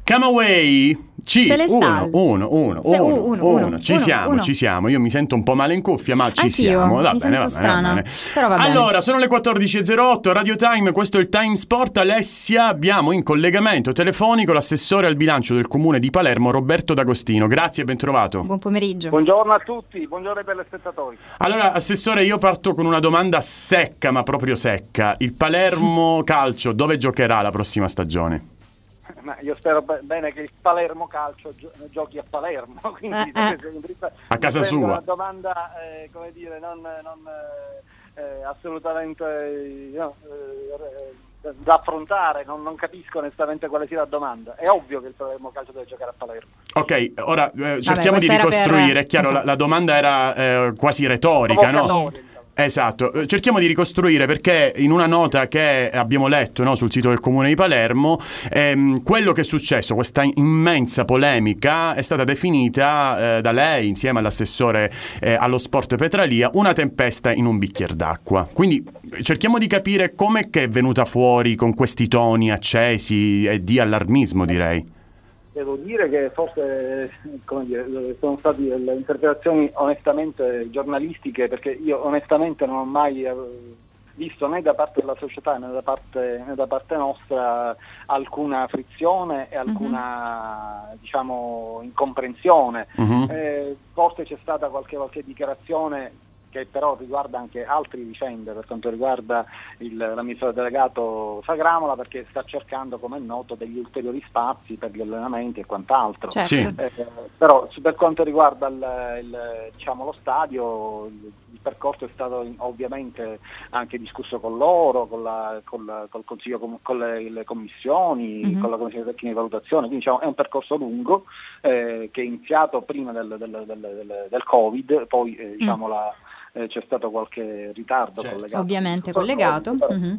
Come Away. Celestal. Uno. Ci siamo. Io mi sento un po' male in cuffia, ma ci siamo. Va bene. Però va bene. Allora, sono le 14.08, Radio Time, questo è il Time Sport. Alessia, abbiamo in collegamento telefonico l'assessore al bilancio del comune di Palermo, Roberto D'Agostino. Grazie e ben trovato. Buon pomeriggio. Buongiorno a tutti, buongiorno per gli spettatori. Allora, assessore, io parto con una domanda secca, ma proprio secca. Il Palermo Calcio dove giocherà la prossima stagione? Ma io spero bene che il Palermo Calcio giochi a Palermo, quindi a casa sua. Una domanda, come dire, non assolutamente da affrontare, non capisco onestamente quale sia la domanda. È ovvio che il Palermo Calcio deve giocare a Palermo. Ok, ora cerchiamo di ricostruire. È chiaro, esatto. la domanda era quasi retorica, no? Esatto, cerchiamo di ricostruire, perché in una nota che abbiamo letto, no, sul sito del Comune di Palermo, quello che è successo, questa immensa polemica, è stata definita da lei, insieme all'assessore allo sport Petralia, una tempesta in un bicchiere d'acqua. Quindi cerchiamo di capire come che è venuta fuori con questi toni accesi e di allarmismo, direi. Devo dire che forse, come dire, sono state delle interpretazioni onestamente giornalistiche, perché io onestamente non ho mai visto né da parte della società né da parte nostra alcuna frizione e alcuna diciamo incomprensione. Forse c'è stata qualche dichiarazione che però riguarda anche altre vicende, per quanto riguarda l'amministratore delegato Sagramola, perché sta cercando, come è noto, degli ulteriori spazi per gli allenamenti e quant'altro. Certo. Sì. Però per quanto riguarda lo stadio, il percorso è stato ovviamente anche discusso con loro, col consiglio, con le commissioni, con la commissione tecnica di valutazione, quindi diciamo, è un percorso lungo che è iniziato prima del Covid, poi c'è stato qualche ritardo, certo, collegato. Ovviamente collegato.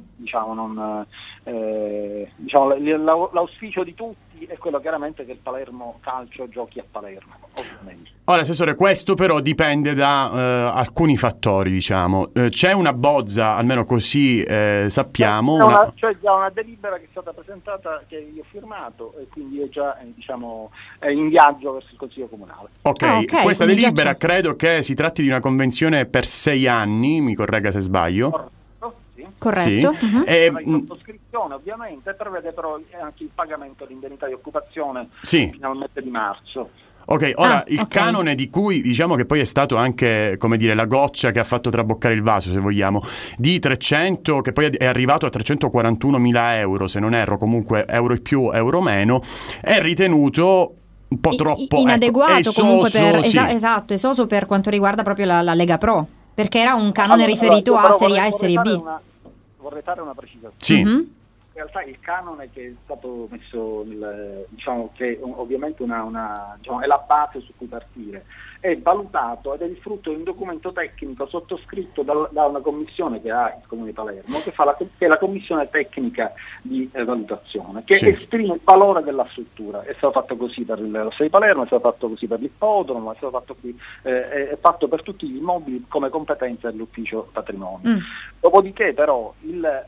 L'auspicio di tutti è quello chiaramente che il Palermo Calcio giochi a Palermo, ovviamente. Ora, assessore, questo però dipende da alcuni fattori, diciamo. C'è una bozza, almeno così sappiamo. C'è già una delibera che è stata presentata, che io ho firmato, e quindi è già è in viaggio verso il Consiglio Comunale. Ok, questa delibera credo che si tratti di una convenzione per 6 anni, mi corregga se sbaglio. Corretto. Sì. La sottoscrizione ovviamente prevede però anche il pagamento di indennità di occupazione fino al mese di marzo. Ok, ora il canone di cui diciamo che poi è stato anche, come dire, la goccia che ha fatto traboccare il vaso, se vogliamo, di 300, che poi è arrivato a 341.000 euro, se non erro, comunque euro in più, euro meno, è ritenuto un po' troppo inadeguato, esoso, comunque per sì. esoso per quanto riguarda proprio la Lega Pro, perché era un canone riferito a Serie A e Serie B. Vorrei fare una precisazione. Sì. In realtà il canone che è stato messo, diciamo che ovviamente è la base su cui partire, è valutato ed è il frutto di un documento tecnico sottoscritto da una commissione che ha il Comune di Palermo, che è la commissione tecnica di valutazione, che esprime il valore della struttura. È stato fatto così per lo Stadio di Palermo, è stato fatto così per l'ippodromo, è stato fatto è fatto per tutti gli immobili come competenza dell'ufficio patrimonio. Dopodiché però il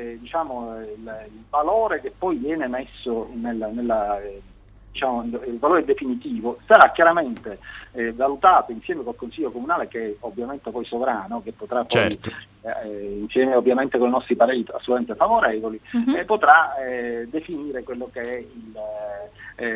valore che poi viene messo il valore definitivo sarà chiaramente valutato insieme col Consiglio Comunale, che è ovviamente poi sovrano, che potrà poi insieme ovviamente con i nostri pareri assolutamente favorevoli, potrà definire quello che è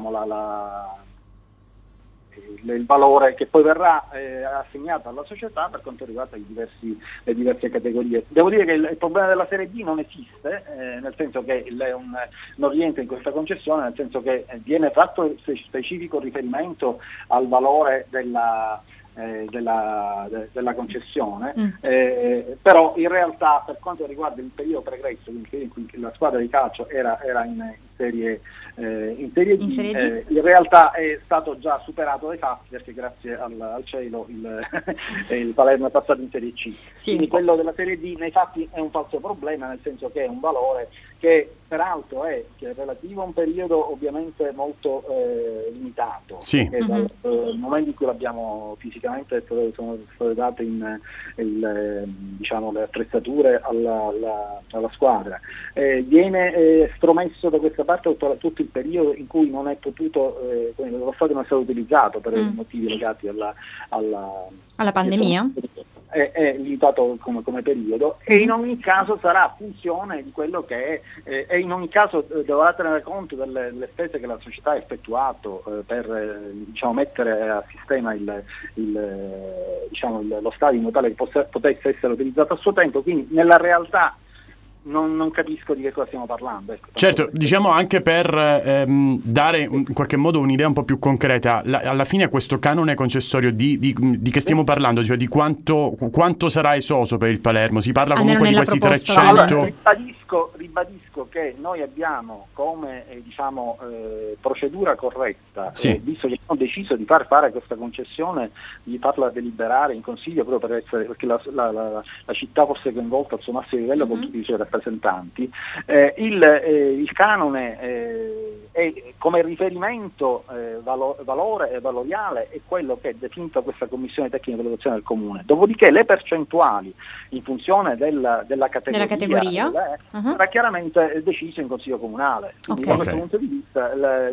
il valore che poi verrà assegnato alla società per quanto riguarda le diverse categorie. Devo dire che il problema della Serie B non esiste, nel senso che non rientra in questa concessione, nel senso che viene fatto specifico riferimento al valore della concessione, però in realtà per quanto riguarda il periodo pregresso, quindi in cui la squadra di calcio era in serie D, in realtà è stato già superato dai fatti, perché grazie al cielo il Palermo è passato in Serie C. Quindi quello della Serie D nei fatti è un falso problema, nel senso che è un valore che che peraltro è relativo a un periodo ovviamente molto limitato, sì. Perché dal momento in cui l'abbiamo fisicamente sono state date diciamo, le attrezzature alla squadra, viene stromesso da questa parte tutto il periodo in cui non è potuto, lo stadio non è stato utilizzato per motivi legati alla pandemia. È limitato come periodo, e in ogni caso sarà funzione di quello che è, e in ogni caso dovrà tenere conto delle spese che la società ha effettuato per diciamo, mettere a sistema lo stadio in modo tale che potesse essere utilizzato a suo tempo, quindi nella realtà non capisco di che cosa stiamo parlando. Ecco, certo, diciamo anche per dare in qualche modo un'idea un po' più concreta, alla fine questo canone concessorio di che stiamo parlando, cioè di quanto sarà esoso per il Palermo? Si parla comunque di questi proposta, 300... Allora, ribadisco che noi abbiamo come procedura corretta, sì. Visto che abbiamo deciso di fare questa concessione, di farla deliberare in consiglio proprio perché la città fosse coinvolta al suo massimo livello con tutti i suoi rappresentanti, il canone è come riferimento valore e valoriale è quello che è definito questa commissione tecnica di valutazione del comune. Dopodiché le percentuali in funzione della categoria sarà chiaramente deciso in consiglio comunale. Quindi da questo punto di vista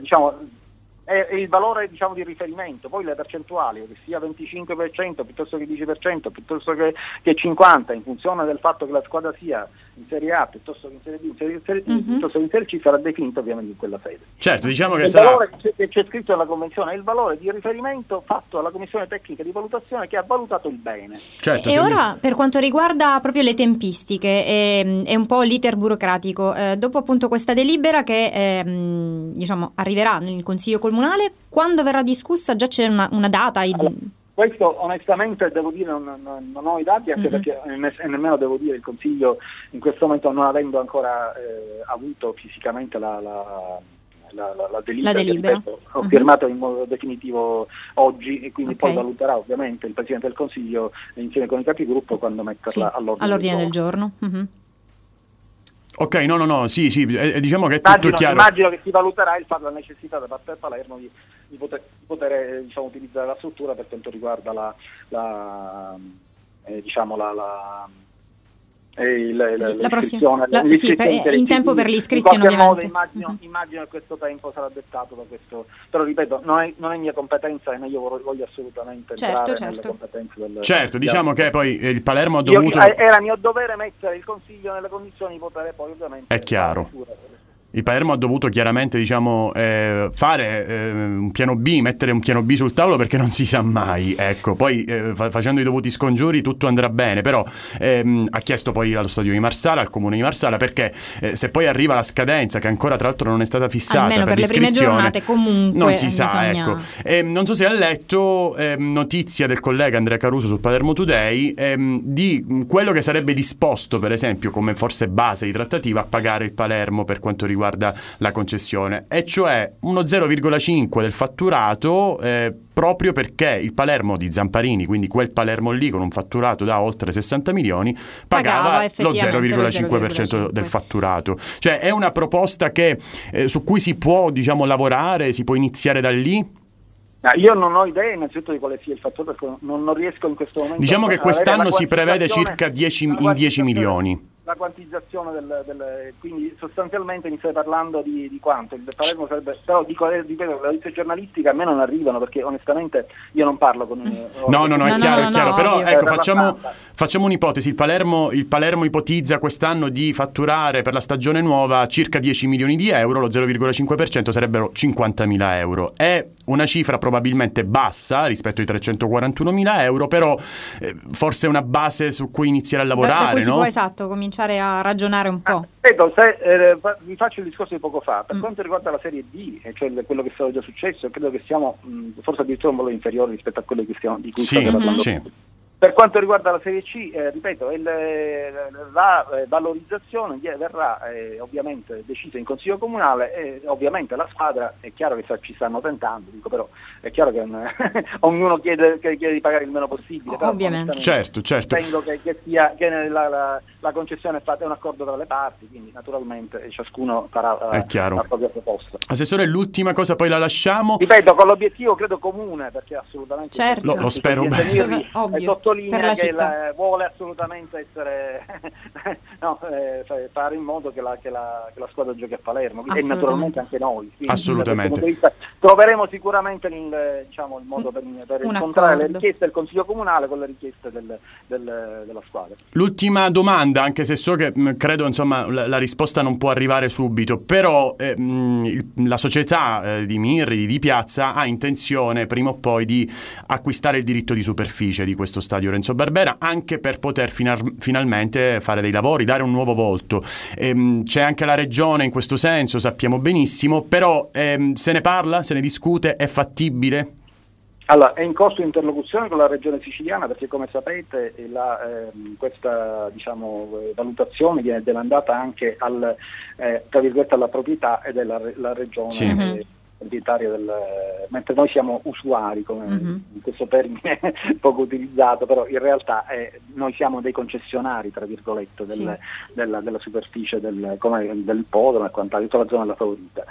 è il valore diciamo di riferimento, poi le percentuali che sia 25% piuttosto che 10% piuttosto che 50% in funzione del fatto che la squadra sia in Serie A piuttosto che in Serie B, piuttosto che in Serie C, sarà definito ovviamente in quella sede. Certo, diciamo che il valore che c'è scritto nella convenzione è il valore di riferimento fatto alla commissione tecnica di valutazione che ha valutato il bene. Certo, e ora per quanto riguarda proprio le tempistiche e un po' l'iter burocratico, dopo appunto questa delibera che diciamo arriverà nel Consiglio Comunale, quando verrà discussa? Già c'è una data? Allora, questo onestamente devo dire non ho i dati, anche perché nemmeno devo dire il Consiglio in questo momento, non avendo ancora avuto fisicamente la delibera. Ho firmato in modo definitivo oggi e quindi poi valuterà ovviamente il Presidente del Consiglio insieme con i capigruppo quando metterla all'ordine del giorno. Ok, no, sì, diciamo che è tutto chiaro. Immagino che si valuterà la necessità da parte del Palermo di poter diciamo, utilizzare la struttura per quanto riguarda in tempo per l'iscrizione ovviamente. Immagino che questo tempo sarà dettato da questo, però ripeto non è mia competenza e io voglio assolutamente entrare nelle competenze del diciamo che poi il Palermo ha dovuto era mio dovere mettere il Consiglio nelle condizioni di poter poi ovviamente è chiaro. Il Palermo ha dovuto chiaramente diciamo fare un piano B, mettere un piano B sul tavolo perché non si sa mai, ecco, poi facendo i dovuti scongiuri tutto andrà bene, però ha chiesto poi allo stadio di Marsala, al comune di Marsala, perché se poi arriva la scadenza che ancora tra l'altro non è stata fissata almeno per le prime giornate comunque non si sa, ecco. Non so se ha letto notizia del collega Andrea Caruso sul Palermo Today di quello che sarebbe disposto per esempio come forse base di trattativa a pagare il Palermo per quanto riguarda la concessione, e cioè uno 0,5 del fatturato proprio perché il Palermo di Zamparini, quindi quel Palermo lì con un fatturato da oltre 60 milioni pagava lo 0,5% del fatturato. Cioè è una proposta che su cui si può diciamo lavorare, si può iniziare da lì? Io non ho idea innanzitutto di quale sia il fattore, perché non riesco in questo momento. Diciamo che quest'anno si prevede circa 10 milioni. La quantizzazione quindi sostanzialmente mi stai parlando di quanto il Palermo sarebbe, però ripeto, le notizie giornalistiche a me non arrivano perché onestamente io non parlo con no, è chiaro, però ovvio. Ecco, facciamo un'ipotesi, il Palermo ipotizza quest'anno di fatturare per la stagione nuova circa 10 milioni di euro, lo 0,5% sarebbero 50.000 euro, è una cifra probabilmente bassa rispetto ai 341.000 euro, però forse è una base su cui iniziare a lavorare, da cui si no? può cominciare a ragionare un po'. Vi faccio il discorso di poco fa. Per quanto riguarda la Serie D, cioè quello che è stato già successo, credo che siamo forse addirittura un valore inferiore rispetto a quello di cui stiamo parlando. Per quanto riguarda la Serie C, ripeto, la valorizzazione verrà ovviamente decisa in Consiglio Comunale e ovviamente la squadra, è chiaro che ci stanno tentando, però è chiaro che ognuno chiede di pagare il meno possibile. Però ovviamente. Certo. Ritengo che la concessione è fatta, è un accordo tra le parti, quindi naturalmente ciascuno farà la propria proposta. Assessore, l'ultima cosa, poi la lasciamo. Ripeto, con l'obiettiamo credo comune, perché assolutamente lo spero bene. E sottolinea che vuole assolutamente essere fare in modo che la squadra giochi a Palermo e naturalmente anche noi. Quindi, assolutamente. Da questo punto di vista, troveremo sicuramente il modo per incontrare le richieste del Consiglio Comunale con le richieste della squadra. L'ultima domanda, anche se so che credo insomma la risposta non può arrivare subito, però la società di Mirri, di Piazza, ha intenzione prima o poi di acquistare il diritto di superficie di questo stadio Renzo Barbera, anche per poter finalmente fare dei lavori, dare un nuovo volto. C'è anche la regione in questo senso, sappiamo benissimo, però se ne parla, se ne discute, è fattibile? Allora, è in corso di interlocuzione con la regione siciliana, perché come sapete questa valutazione viene demandata anche alla proprietà e della regione. Sì. Mentre noi siamo usuari, come questo termine poco utilizzato, però in realtà noi siamo dei concessionari, tra virgolette, della superficie del Podolo e quant'altro, tutta la zona della favorita.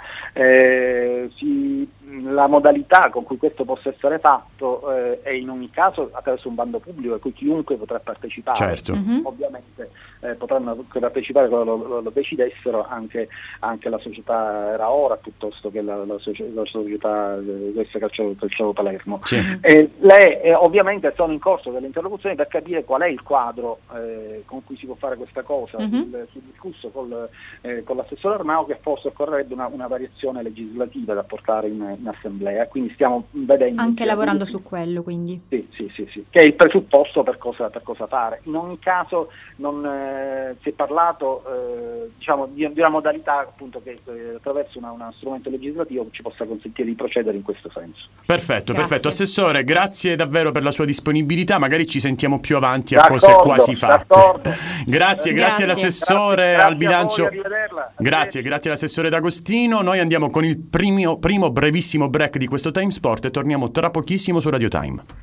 La modalità con cui questo possa essere fatto è in ogni caso attraverso un bando pubblico a cui chiunque potrà partecipare. Certo. Ovviamente potranno partecipare quando lo decidessero anche la società Era Ora piuttosto che la società questa Calcio Palermo. Sì. Ovviamente sono in corso delle interlocuzioni per capire qual è il quadro con cui si può fare questa cosa. Si è discusso con l'assessore Armao che forse occorrerebbe una variazione legislativa da portare in assemblea, quindi stiamo vedendo anche lavorando su quello, quindi sì, che è il presupposto per cosa fare. In ogni caso non si è parlato di una modalità appunto che attraverso uno strumento legislativo ci possa consentire di procedere in questo senso. Perfetto. Assessore, grazie davvero per la sua disponibilità, magari ci sentiamo più avanti a cose quasi fatte. Grazie all'assessore al bilancio. Grazie all'assessore D'Agostino. Noi andiamo con il primo brevissimo break di questo Time Sport e torniamo tra pochissimo su Radio Time.